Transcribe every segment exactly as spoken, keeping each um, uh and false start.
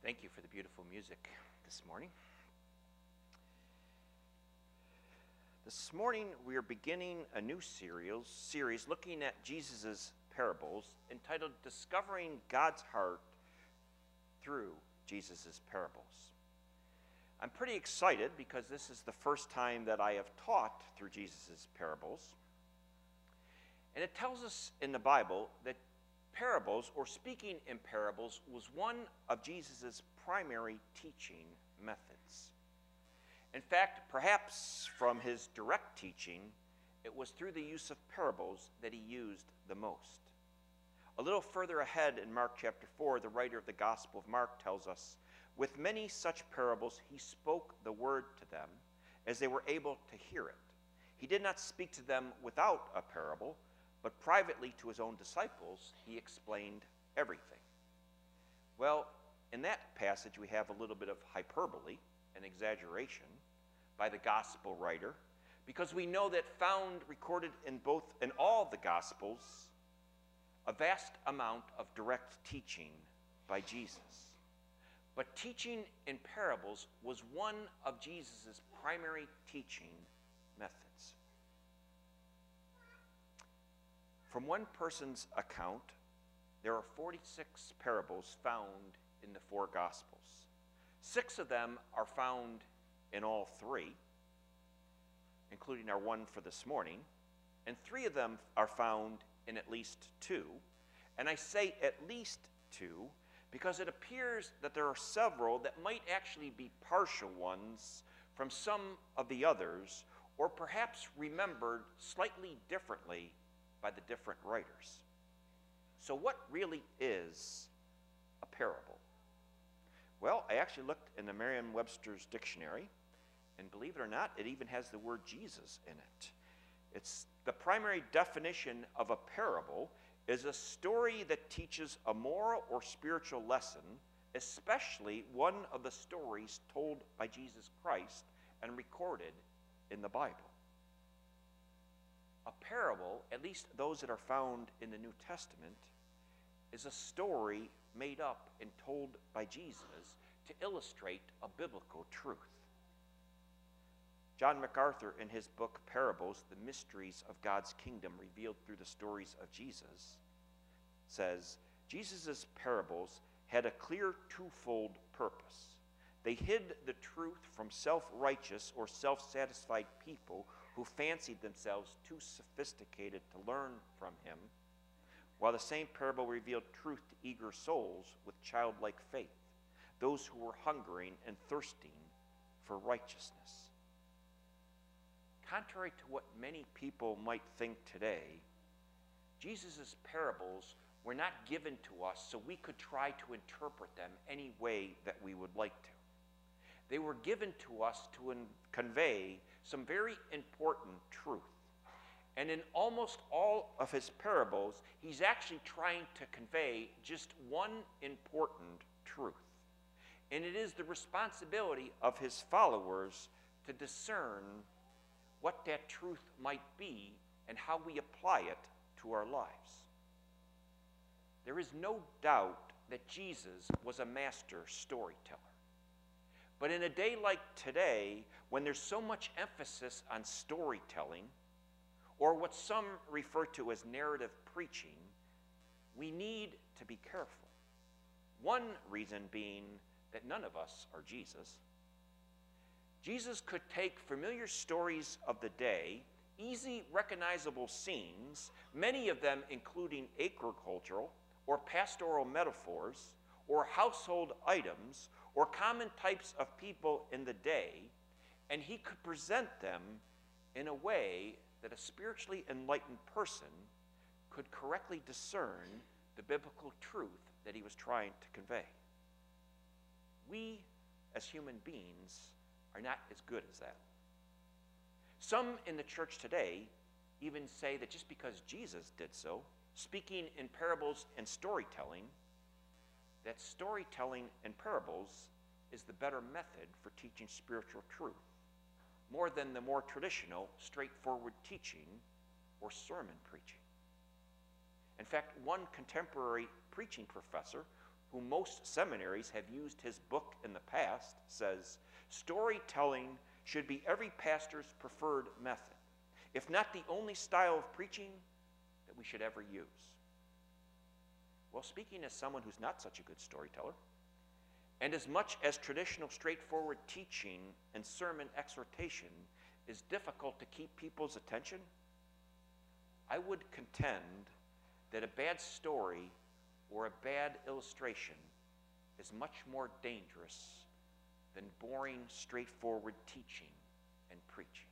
Thank you for the beautiful music this morning. This morning we are beginning a new series, series looking at Jesus' parables entitled Discovering God's Heart Through Jesus' Parables. I'm pretty excited because this is the first time that I have taught through Jesus' parables. And it tells us in the Bible that parables, or speaking in parables, was one of Jesus' primary teaching methods. In fact, perhaps from his direct teaching, it was through the use of parables that he used the most. A little further ahead in Mark chapter four, the writer of the Gospel of Mark tells us, with many such parables he spoke the word to them as they were able to hear it. He did not speak to them without a parable, but privately to his own disciples, he explained everything. Well, in that passage, we have a little bit of hyperbole and exaggeration by the gospel writer, because we know that found recorded in both, in all the gospels, a vast amount of direct teaching by Jesus. But teaching in parables was one of Jesus' primary teaching methods. From one person's account, there are forty-six parables found in the four Gospels. Six of them are found in all three, including our one for this morning, and three of them are found in at least two. And I say at least two because it appears that there are several that might actually be partial ones from some of the others, or perhaps remembered slightly differently by the different writers. So what really is a parable? Well, I actually looked in the Merriam-Webster's dictionary, and believe it or not, it even has the word Jesus in it. It's the primary definition of a parable is a story that teaches a moral or spiritual lesson, especially one of the stories told by Jesus Christ and recorded in the Bible. A parable, at least those that are found in the New Testament, is a story made up and told by Jesus to illustrate a biblical truth. John MacArthur, in his book Parables, The Mysteries of God's Kingdom Revealed Through the Stories of Jesus, says, Jesus' parables had a clear twofold purpose. They hid the truth from self-righteous or self-satisfied people who fancied themselves too sophisticated to learn from him, while the same parable revealed truth to eager souls with childlike faith, those who were hungering and thirsting for righteousness. Contrary to what many people might think today, Jesus' parables were not given to us so we could try to interpret them any way that we would like to. They were given to us to convey some very important truth. And in almost all of his parables, he's actually trying to convey just one important truth. And it is the responsibility of his followers to discern what that truth might be and how we apply it to our lives. There is no doubt that Jesus was a master storyteller. But in a day like today, when there's so much emphasis on storytelling, or what some refer to as narrative preaching, we need to be careful. One reason being that none of us are Jesus. Jesus could take familiar stories of the day, easy recognizable scenes, many of them including agricultural or pastoral metaphors, or household items, or common types of people in the day, and he could present them in a way that a spiritually enlightened person could correctly discern the biblical truth that he was trying to convey. We, as human beings, are not as good as that. Some in the church today even say that just because Jesus did so, speaking in parables and storytelling, that storytelling and parables is the better method for teaching spiritual truth, more than the more traditional, straightforward teaching or sermon preaching. In fact, one contemporary preaching professor whom most seminaries have used his book in the past, says, storytelling should be every pastor's preferred method, if not the only style of preaching that we should ever use. Well, speaking as someone who's not such a good storyteller, and as much as traditional straightforward teaching and sermon exhortation is difficult to keep people's attention, I would contend that a bad story or a bad illustration is much more dangerous than boring, straightforward teaching and preaching.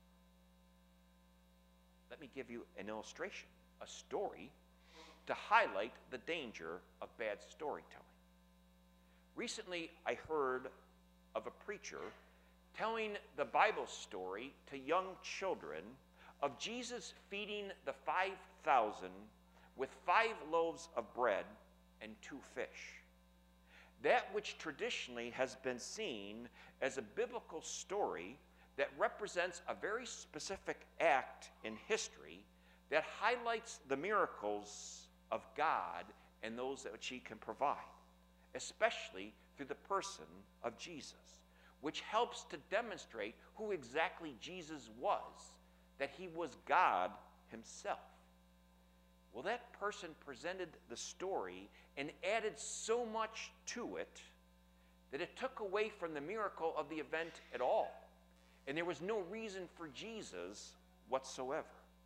Let me give you an illustration, a story, to highlight the danger of bad storytelling. Recently, I heard of a preacher telling the Bible story to young children of Jesus feeding the five thousand with five loaves of bread and two fish. That which traditionally has been seen as a biblical story that represents a very specific act in history that highlights the miracles of God and those that which he can provide, especially through the person of Jesus, which helps to demonstrate who exactly Jesus was, that he was God himself. Well, that person presented the story and added so much to it that it took away from the miracle of the event at all. And there was no reason for Jesus whatsoever.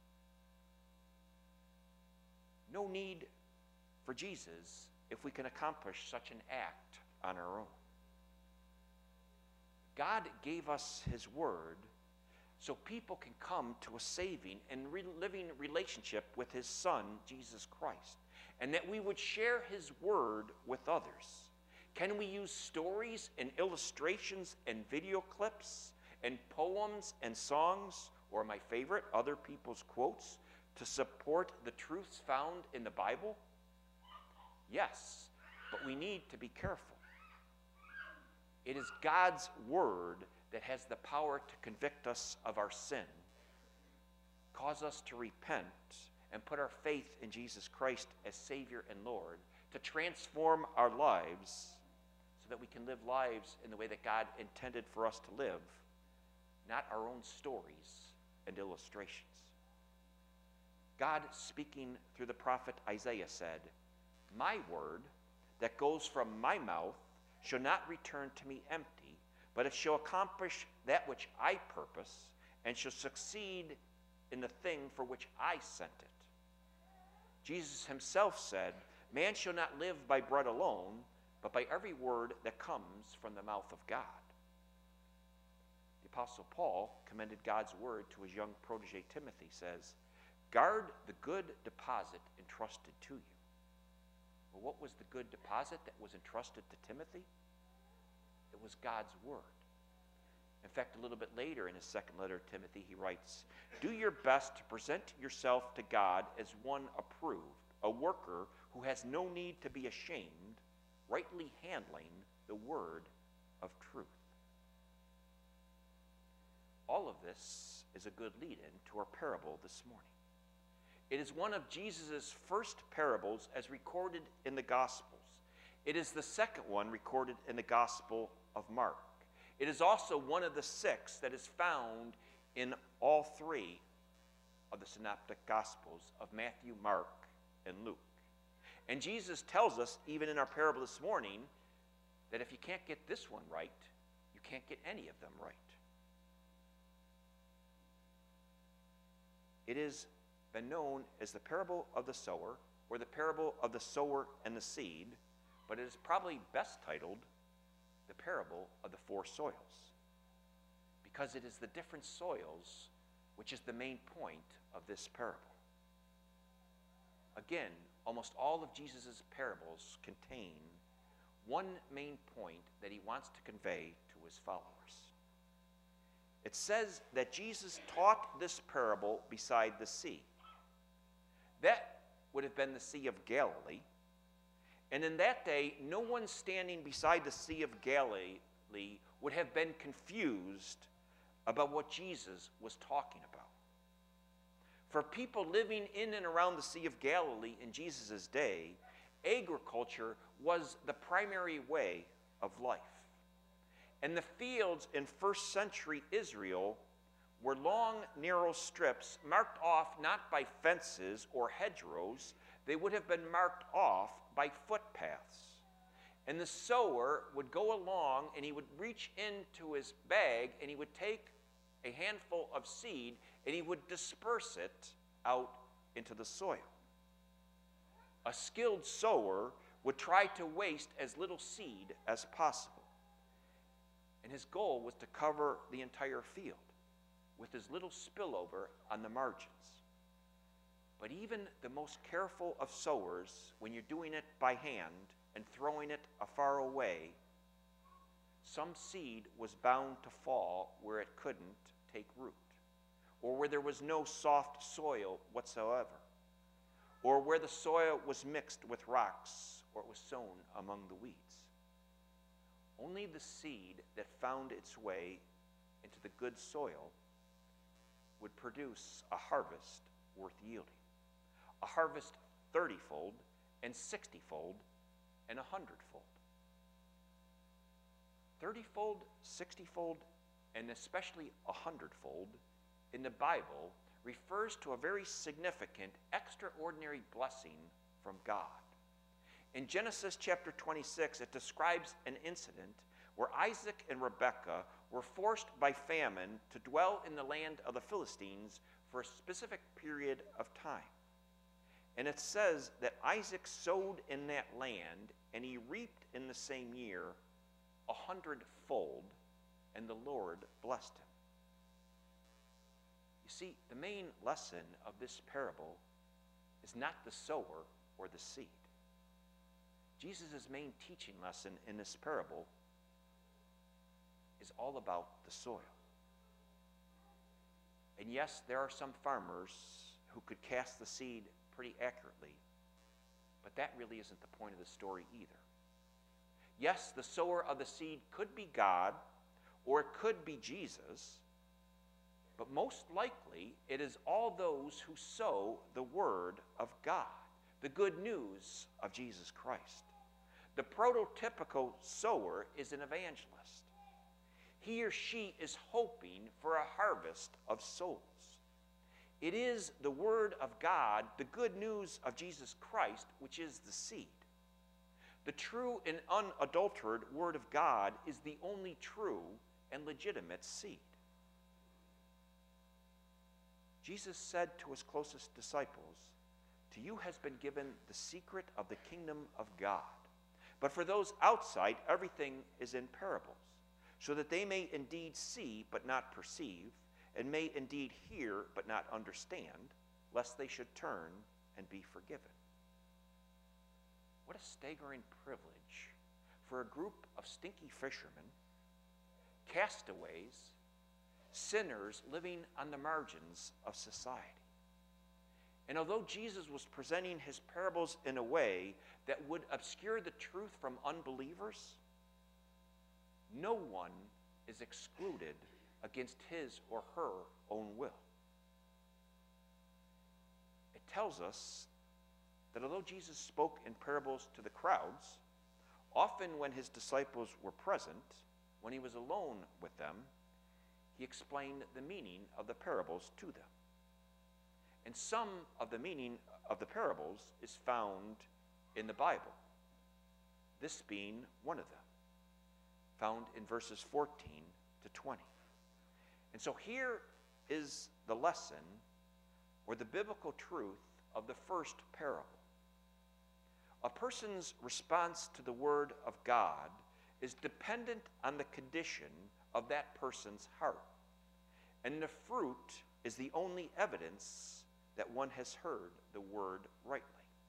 No need for Jesus if we can accomplish such an act on our own. God gave us his word so people can come to a saving and re- living relationship with his Son, Jesus Christ, and that we would share his word with others. Can we use stories and illustrations and video clips and poems and songs, or my favorite, other people's quotes, to support the truths found in the Bible? Yes, but we need to be careful. It is God's word that has the power to convict us of our sin, cause us to repent, and put our faith in Jesus Christ as Savior and Lord, to transform our lives so that we can live lives in the way that God intended for us to live, not our own stories and illustrations. God, speaking through the prophet Isaiah, said, "My word that goes from my mouth shall not return to me empty, but it shall accomplish that which I purpose, and shall succeed in the thing for which I sent it." Jesus himself said, "Man shall not live by bread alone, but by every word that comes from the mouth of God." The Apostle Paul commended God's word to his young protege Timothy, says, "Guard the good deposit entrusted to you." Well, what was the good deposit that was entrusted to Timothy? It was God's word. In fact, a little bit later in his second letter to Timothy, he writes, "Do your best to present yourself to God as one approved, a worker who has no need to be ashamed, rightly handling the word of truth." All of this is a good lead-in to our parable this morning. It is one of Jesus' first parables as recorded in the Gospels. It is the second one recorded in the Gospel of Mark. It is also one of the six that is found in all three of the synoptic Gospels of Matthew, Mark, and Luke. And Jesus tells us, even in our parable this morning, that if you can't get this one right, you can't get any of them right. It has been known as the parable of the sower, or the parable of the sower and the seed, but it is probably best titled the parable of the four soils, because it is the different soils which is the main point of this parable. Again, almost all of Jesus' parables contain one main point that he wants to convey to his followers. It says that Jesus taught this parable beside the sea. That would have been the Sea of Galilee. And in that day, no one standing beside the Sea of Galilee would have been confused about what Jesus was talking about. For people living in and around the Sea of Galilee in Jesus' day, agriculture was the primary way of life. And the fields in first century Israel were long, narrow strips marked off not by fences or hedgerows. They would have been marked off by footpaths. And the sower would go along and he would reach into his bag and he would take a handful of seed and he would disperse it out into the soil. A skilled sower would try to waste as little seed as possible. And his goal was to cover the entire field with as little spillover on the margins. But even the most careful of sowers, when you're doing it by hand and throwing it afar away, some seed was bound to fall where it couldn't take root, or where there was no soft soil whatsoever, or where the soil was mixed with rocks, or it was sown among the weeds. Only the seed that found its way into the good soil would produce a harvest worth yielding. A harvest thirty-fold and sixty-fold and a hundredfold. Thirty-fold, sixty-fold, and especially a hundredfold in the Bible refers to a very significant, extraordinary blessing from God. In Genesis chapter twenty-six, it describes an incident where Isaac and Rebekah were forced by famine to dwell in the land of the Philistines for a specific period of time. And it says that Isaac sowed in that land, and he reaped in the same year a hundredfold, and the Lord blessed him. You see, the main lesson of this parable is not the sower or the seed. Jesus' main teaching lesson in this parable is all about the soil. And yes, there are some farmers who could cast the seed pretty accurately, but that really isn't the point of the story either. Yes, the sower of the seed could be God, or it could be Jesus, but most likely it is all those who sow the word of God, the good news of Jesus Christ. The prototypical sower is an evangelist. He or she is hoping for a harvest of souls. It is the word of God, the good news of Jesus Christ, which is the seed. The true and unadulterated word of God is the only true and legitimate seed. Jesus said to his closest disciples, "To you has been given the secret of the kingdom of God. But for those outside, everything is in parables, so that they may indeed see but not perceive, and may indeed hear but not understand, lest they should turn and be forgiven." What a staggering privilege for a group of stinky fishermen, castaways, sinners living on the margins of society. And although Jesus was presenting his parables in a way that would obscure the truth from unbelievers, no one is excluded against his or her own will. It tells us that although Jesus spoke in parables to the crowds, often when his disciples were present, when he was alone with them, he explained the meaning of the parables to them. And some of the meaning of the parables is found in the Bible, this being one of them, found in verses fourteen to twenty. And so here is the lesson or the biblical truth of the first parable. A person's response to the word of God is dependent on the condition of that person's heart. And the fruit is the only evidence that one has heard the word rightly.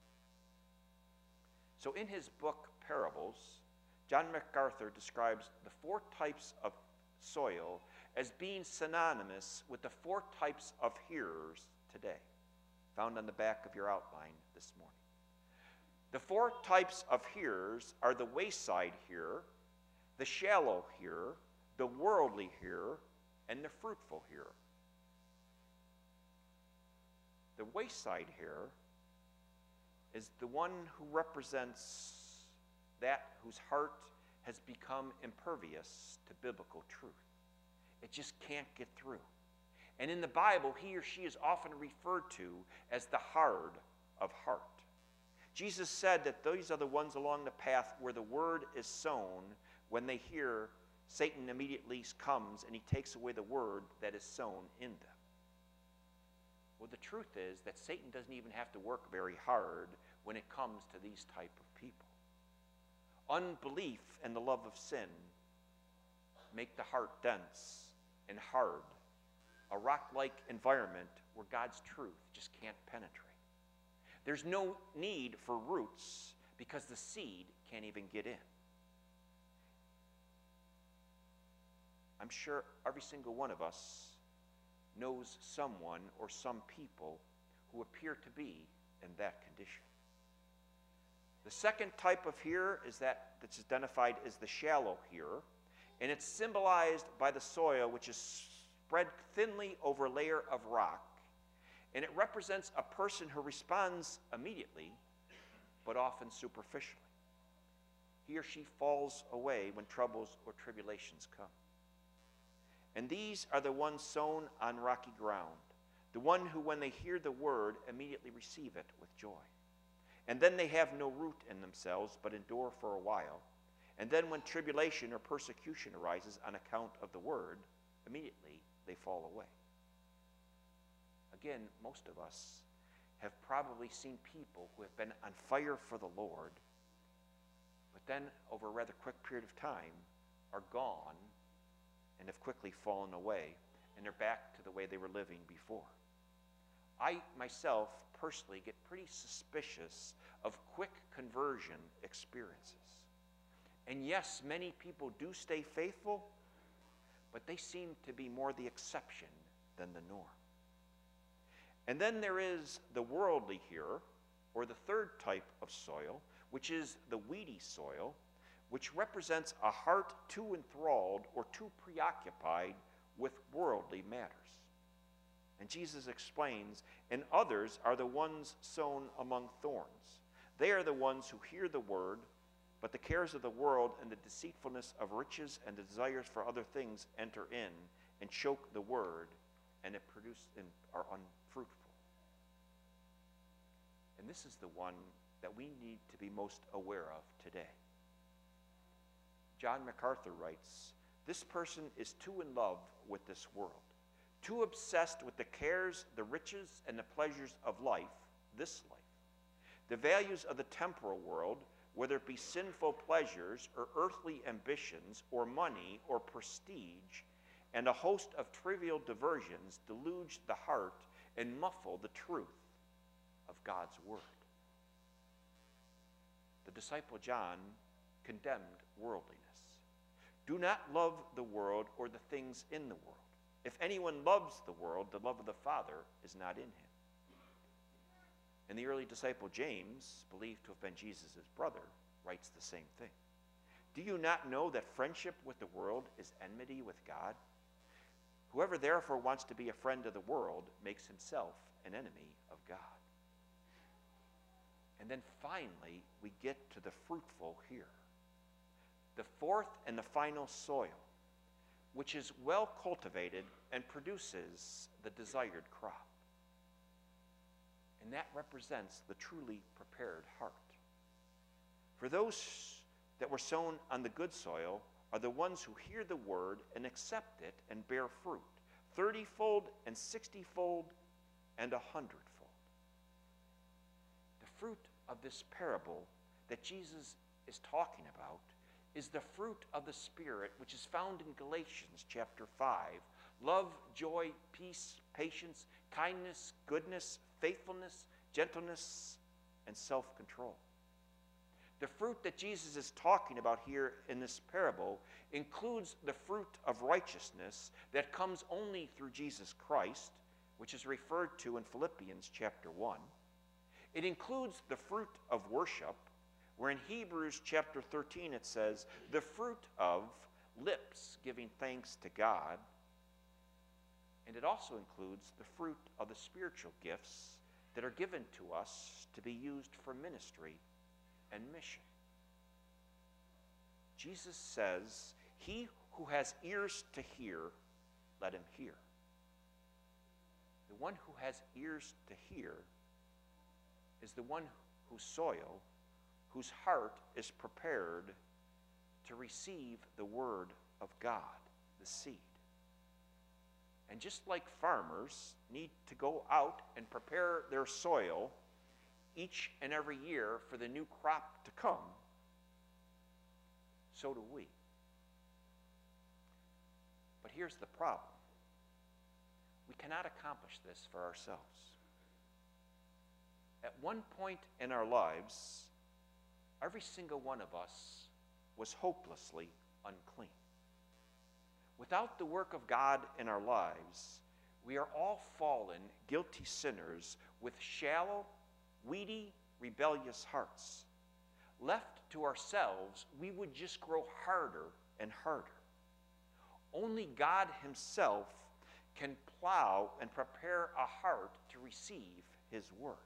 So in his book, Parables, John MacArthur describes the four types of soil as being synonymous with the four types of hearers today, found on the back of your outline this morning. The four types of hearers are the wayside hearer, the shallow hearer, the worldly hearer, and the fruitful hearer. The wayside hearer is the one who represents that whose heart has become impervious to biblical truth. It just can't get through. And in the Bible, he or she is often referred to as the hard of heart. Jesus said that these are the ones along the path where the word is sown. When they hear, Satan immediately comes and he takes away the word that is sown in them. Well, the truth is that Satan doesn't even have to work very hard when it comes to these type of people. Unbelief and the love of sin make the heart dense and hard, a rock-like environment where God's truth just can't penetrate. There's no need for roots because the seed can't even get in. I'm sure every single one of us knows someone or some people who appear to be in that condition. The second type of hearer is that that's identified as the shallow hearer, and it's symbolized by the soil which is spread thinly over a layer of rock, and it represents a person who responds immediately, but often superficially. He or she falls away when troubles or tribulations come. And these are the ones sown on rocky ground, the one who, when they hear the word, immediately receive it with joy. And then they have no root in themselves, but endure for a while. And then when tribulation or persecution arises on account of the word, immediately they fall away. Again, most of us have probably seen people who have been on fire for the Lord, but then over a rather quick period of time are gone and have quickly fallen away, and they're back to the way they were living before. I myself personally get pretty suspicious of quick conversion experiences. And yes, many people do stay faithful, but they seem to be more the exception than the norm. And then there is the worldly hearer, or the third type of soil, which is the weedy soil, which represents a heart too enthralled or too preoccupied with worldly matters. And Jesus explains, and others are the ones sown among thorns. They are the ones who hear the word, but the cares of the world and the deceitfulness of riches and the desires for other things enter in and choke the word, and it produce and are unfruitful. And this is the one that we need to be most aware of today. John MacArthur writes, "This person is too in love with this world, too obsessed with the cares, the riches, and the pleasures of life, this life. The values of the temporal world, whether it be sinful pleasures or earthly ambitions or money or prestige, and a host of trivial diversions deluge the heart and muffle the truth of God's word." The disciple John condemned worldliness. Do not love the world or the things in the world. If anyone loves the world, the love of the Father is not in him. And the early disciple James, believed to have been Jesus' brother, writes the same thing. Do you not know that friendship with the world is enmity with God? Whoever therefore wants to be a friend of the world makes himself an enemy of God. And then finally, we get to the fruitful here. The fourth and the final soil, which is well cultivated and produces the desired crop. And that represents the truly prepared heart. For those that were sown on the good soil are the ones who hear the word and accept it and bear fruit, thirty-fold and sixty-fold and a hundredfold. The fruit of this parable that Jesus is talking about is the fruit of the Spirit, which is found in Galatians chapter five. Love, joy, peace, patience, kindness, goodness, faithfulness, gentleness, and self-control. The fruit that Jesus is talking about here in this parable includes the fruit of righteousness that comes only through Jesus Christ, which is referred to in Philippians chapter one. It includes the fruit of worship, where in Hebrews chapter thirteen it says, the fruit of lips giving thanks to God. And it also includes the fruit of the spiritual gifts that are given to us to be used for ministry and mission. Jesus says, "He who has ears to hear, let him hear." The one who has ears to hear is the one whose soil, whose heart is prepared to receive the word of God, the seed. And just like farmers need to go out and prepare their soil each and every year for the new crop to come, so do we. But here's the problem. We cannot accomplish this for ourselves. At one point in our lives, every single one of us was hopelessly unclean. Without the work of God in our lives, we are all fallen, guilty sinners with shallow, weedy, rebellious hearts. Left to ourselves, we would just grow harder and harder. Only God himself can plow and prepare a heart to receive his word.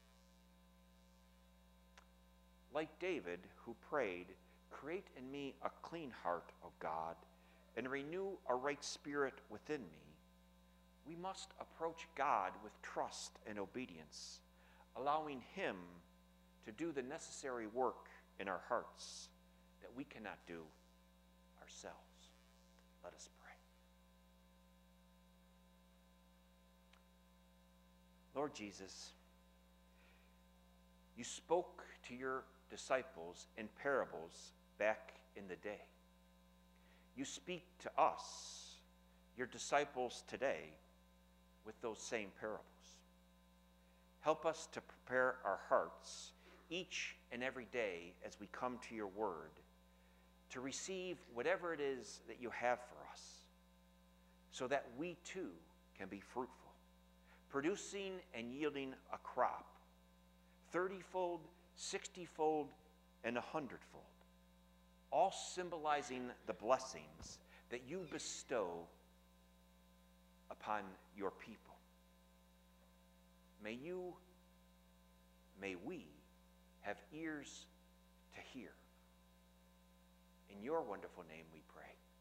Like David, who prayed, "Create in me a clean heart, O God, and renew a right spirit within me," we must approach God with trust and obedience, allowing him to do the necessary work in our hearts that we cannot do ourselves. Let us pray. Lord Jesus, you spoke to your disciples in parables back in the day. You speak to us, your disciples today, with those same parables. Help us to prepare our hearts each and every day as we come to your word to receive whatever it is that you have for us, so that we too can be fruitful, producing and yielding a crop, thirty-fold, sixty-fold, and a hundredfold, all symbolizing the blessings that you bestow upon your people. May you, may we have ears to hear. In your wonderful name we pray.